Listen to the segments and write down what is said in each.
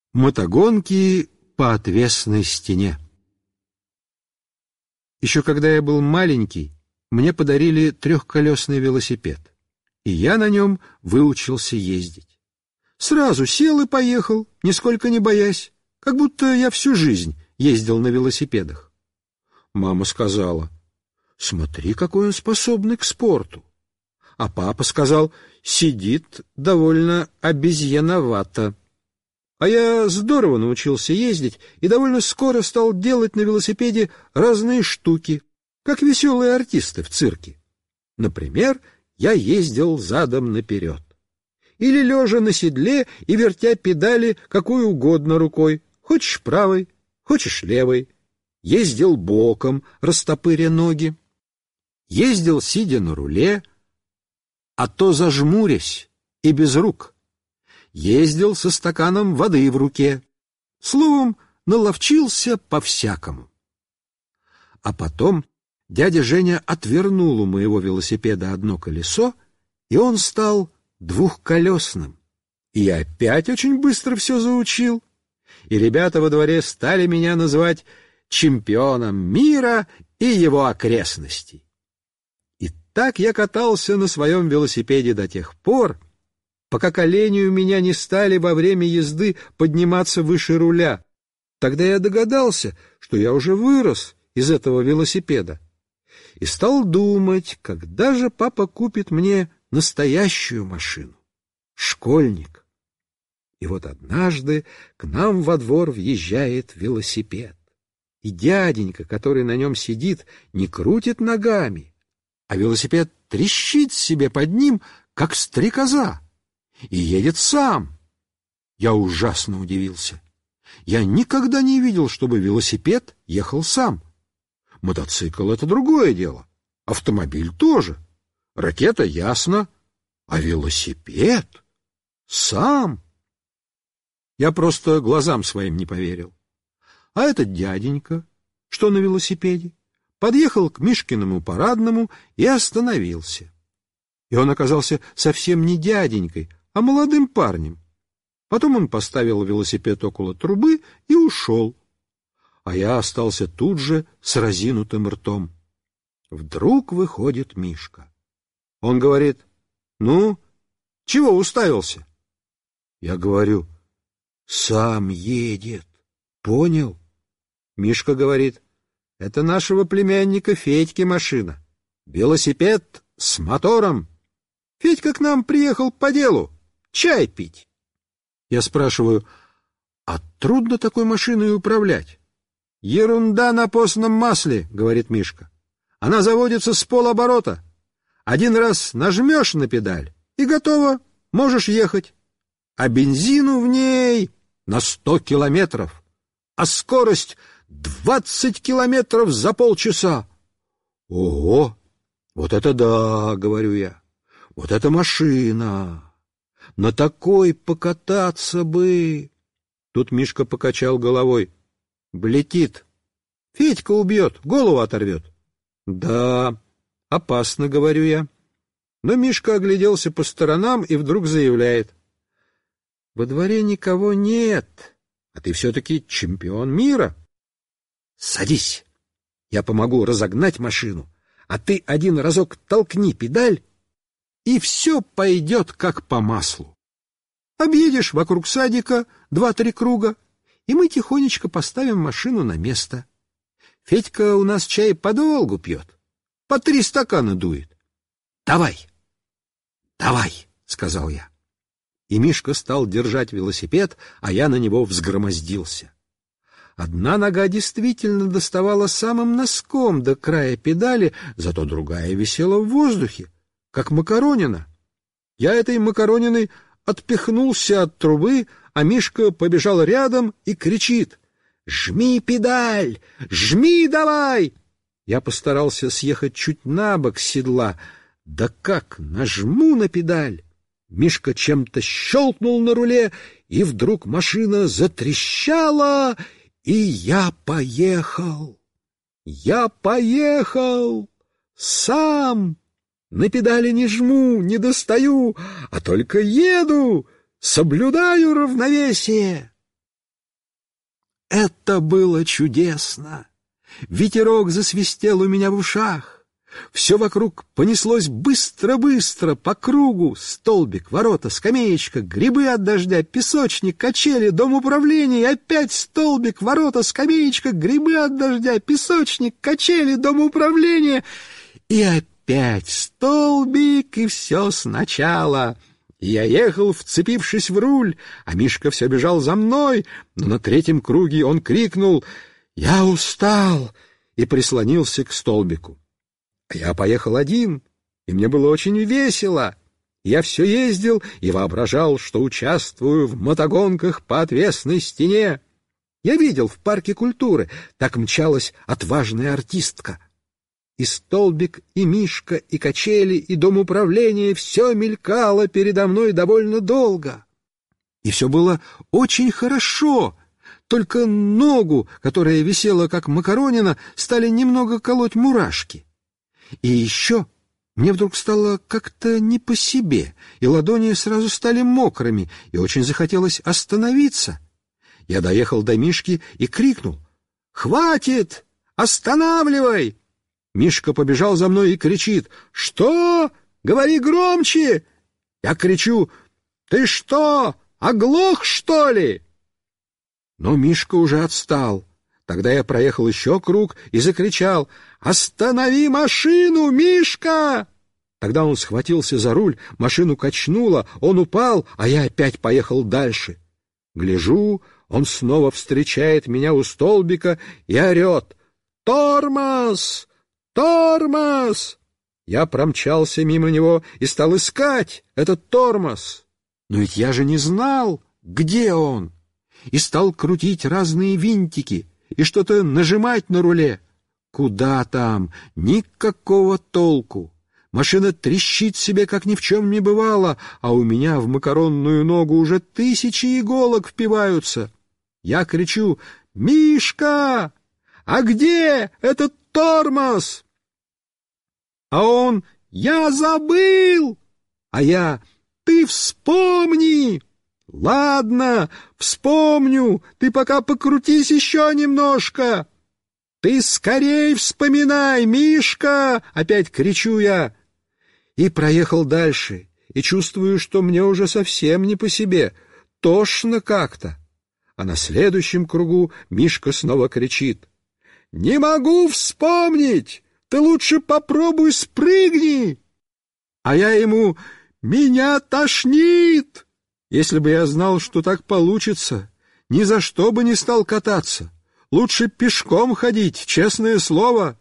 Мотогонки по отвесной стене. Еще когда я был маленький, мне подарили трехколесный велосипед, и я на нем выучился ездить. Сразу сел и поехал, нисколько не боясь, как будто я всю жизнь ездил на велосипедах. Мама сказала: «Смотри, какой он способный к спорту». А папа сказал: «Сидит довольно обезьяновато». А я здорово научился ездить и довольно скоро стал делать на велосипеде разные штуки, как веселые артисты в цирке. Например, я ездил задом наперед. Или лежа на седле и вертя педали какой угодно рукой, хочешь правой, хочешь левой. Ездил боком, растопыря ноги. Ездил, сидя на руле, а то зажмурясь и без рук. Ездил со стаканом воды в руке. Словом, наловчился по-всякому. А потом дядя Женя отвернул у моего велосипеда одно колесо, и он стал двухколесным. И я опять очень быстро все заучил. И ребята во дворе стали меня называть чемпионом мира и его окрестностей. И так я катался на своем велосипеде до тех пор, пока колени у меня не стали во время езды подниматься выше руля. Тогда я догадался, что я уже вырос из этого велосипеда, и стал думать, когда же папа купит мне настоящую машину. Школьник. И вот однажды к нам во двор въезжает велосипед. И дяденька, который на нем сидит, не крутит ногами, а велосипед трещит себе под ним, как стрекоза, и едет сам. Я ужасно удивился. Я никогда не видел, чтобы велосипед ехал сам. Мотоцикл — это другое дело. Автомобиль тоже. Ракета — ясно. А велосипед — сам. Я просто глазам своим не поверил. А этот дяденька, что на велосипеде, подъехал к Мишкиному парадному и остановился. И он оказался совсем не дяденькой, а молодым парнем. Потом он поставил велосипед около трубы и ушел. А я остался тут же с разинутым ртом. Вдруг выходит Мишка. Он говорит: «Ну, чего уставился?» Я говорю: «Сам едет. Понял?» Мишка говорит: «Это нашего племянника Федьки машина. Велосипед с мотором. Федька к нам приехал по делу. Чай пить». Я спрашиваю: «А трудно такой машиной управлять?» «Ерунда на постном масле», — говорит Мишка. «Она заводится с полоборота. Один раз нажмешь на педаль, и готово, можешь ехать. А бензину в ней на 100 километров, а скорость 20 километров за полчаса». «Ого! Вот это да!» — говорю я. «Вот это машина! На такой покататься бы!» Тут Мишка покачал головой. «Влетит. Федька убьет, голову оторвет». «Да, опасно», — говорю я. Но Мишка огляделся по сторонам и вдруг заявляет: «Во дворе никого нет, а ты все-таки чемпион мира. Садись, я помогу разогнать машину, а ты один разок толкни педаль, и все пойдет как по маслу. Объедешь вокруг садика 2-3 круга, и мы тихонечко поставим машину на место. Федька у нас чай подолгу пьет, по 3 стакана дует. Давай, давай», — сказал я. И Мишка стал держать велосипед, а я на него взгромоздился. Одна нога действительно доставала самым носком до края педали, зато другая висела в воздухе, как макаронина. Я этой макарониной отпихнулся от трубы, а Мишка побежал рядом и кричит: «Жми педаль! Жми давай!» Я постарался съехать чуть набок с седла. Да как нажму на педаль! Мишка чем-то щелкнул на руле, и вдруг машина затрещала, и я поехал. Я поехал! Сам! На педали не жму, не достаю, а только еду, соблюдаю равновесие. Это было чудесно! Ветерок засвистел у меня в ушах. Все вокруг понеслось быстро-быстро, по кругу. Столбик, ворота, скамеечка, грибы от дождя, песочник, качели, дом управления, и опять столбик, ворота, скамеечка, грибы от дождя, песочник, качели, дом управления. И опять столбик, и все сначала. Я ехал, вцепившись в руль, а Мишка все бежал за мной, но на третьем круге он крикнул: «Я устал!» и прислонился к столбику. Я поехал один, и мне было очень весело. Я все ездил и воображал, что участвую в мотогонках по отвесной стене. Я видел в парке культуры, так мчалась отважная артистка. И столбик, и Мишка, и качели, и дом управления — все мелькало передо мной довольно долго. И все было очень хорошо, только ногу, которая висела как макаронина, стали немного колоть мурашки. И еще мне вдруг стало как-то не по себе, и ладони сразу стали мокрыми, и очень захотелось остановиться. Я доехал до Мишки и крикнул: «Хватит! Останавливай!» Мишка побежал за мной и кричит: «Что? Говори громче!» Я кричу: «Ты что, оглох, что ли?» Но Мишка уже отстал. Тогда я проехал еще круг и закричал: «Останови машину, Мишка!» Тогда он схватился за руль, машину качнуло, он упал, а я опять поехал дальше. Гляжу, он снова встречает меня у столбика и орет: «Тормоз! Тормоз!» Я промчался мимо него и стал искать этот тормоз. Но ведь я же не знал, где он, и стал крутить разные винтики и что-то нажимать на руле. Куда там? Никакого толку. Машина трещит себе, как ни в чем не бывало, а у меня в макаронную ногу уже 1000 иголок впиваются. Я кричу: «Мишка! А где этот тормоз?» А он: «Я забыл!» А я: «Ты вспомни!» «Ладно, вспомню, ты пока покрутись еще немножко!» «Ты скорей вспоминай, Мишка!» — опять кричу я. И проехал дальше, и чувствую, что мне уже совсем не по себе, тошно как-то. А на следующем кругу Мишка снова кричит: «Не могу вспомнить! Ты лучше попробуй спрыгни!» А я ему: «Меня тошнит!» Если бы я знал, что так получится, ни за что бы не стал кататься. Лучше пешком ходить, честное слово.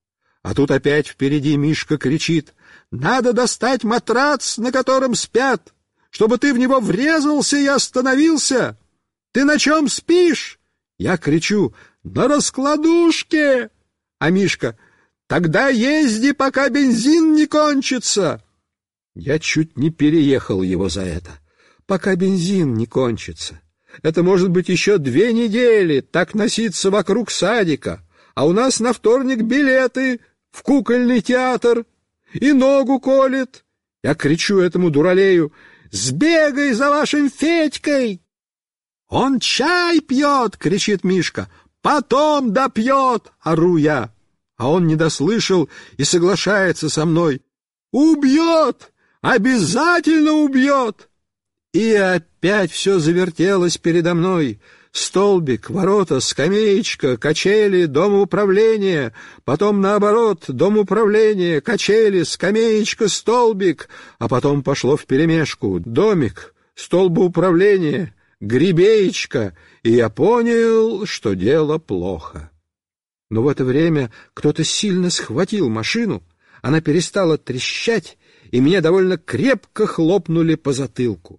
А тут опять впереди Мишка кричит: «Надо достать матрац, на котором спят, чтобы ты в него врезался и остановился. Ты на чем спишь?» Я кричу: «На раскладушке!» А Мишка: «Тогда езди, пока бензин не кончится!» Я чуть не переехал его за это. Пока бензин не кончится. Это может быть еще 2 недели так носиться вокруг садика, а у нас на вторник билеты в кукольный театр, и ногу колет. Я кричу этому дуралею: «Сбегай за вашим Федькой!» «Он чай пьет!» — кричит Мишка. «Потом допьет!» — ору я. А он не дослышал и соглашается со мной: «Убьет! Обязательно убьет!» И опять все завертелось передо мной. Столбик, ворота, скамеечка, качели, дом управления. Потом наоборот: дом управления, качели, скамеечка, столбик. А потом пошло вперемешку: домик, столбоуправление, гребеечка. И я понял, что дело плохо. Но в это время кто-то сильно схватил машину, она перестала трещать, и меня довольно крепко хлопнули по затылку.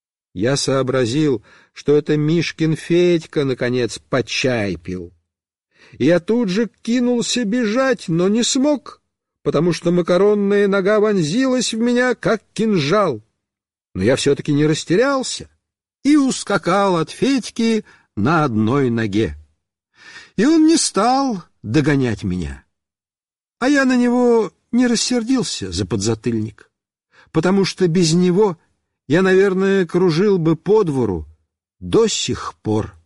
Я сообразил, что это Мишкин Федька, наконец, по чай пил. И я тут же кинулся бежать, но не смог, потому что макаронная нога вонзилась в меня, как кинжал. Но я все-таки не растерялся и ускакал от Федьки на одной ноге. И он не стал догонять меня. А я на него не рассердился за подзатыльник, потому что без него я, наверное, кружил бы по двору до сих пор.